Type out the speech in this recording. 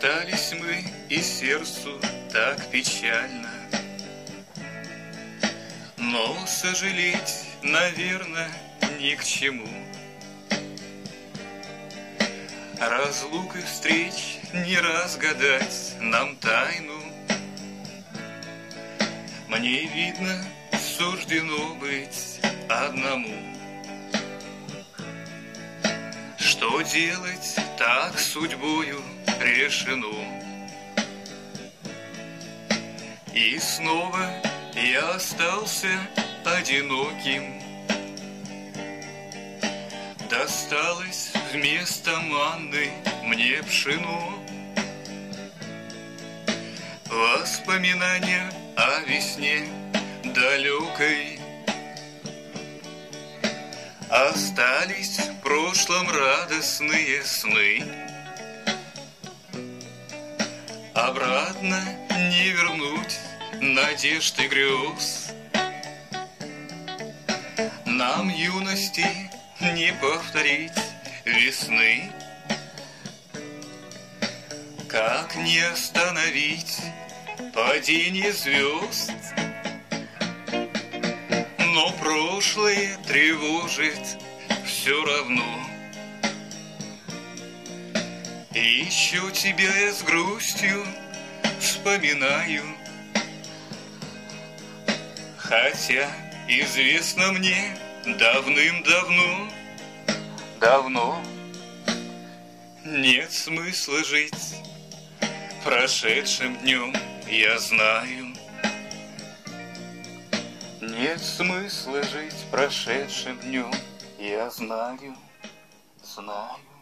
Расстались мы, и сердцу так печально, но сожалеть, наверное, ни к чему. Разлук и встреч не разгадать нам тайну. Мне, видно, суждено быть одному. Что делать, так судьбою решено. И снова я остался одиноким. Досталось вместо манны мне пшено. Воспоминания о весне далекой. Остались в прошлом радостные сны. Обратно не вернуть надежд и грез. Нам юности не повторить весны. Как не остановить падение звезд? Но прошлое тревожит все равно. Еще тебя я с грустью вспоминаю, хотя известно мне давным-давно, нет смысла жить прошедшим днем, я знаю. Нет смысла жить прошедшим днем, я знаю.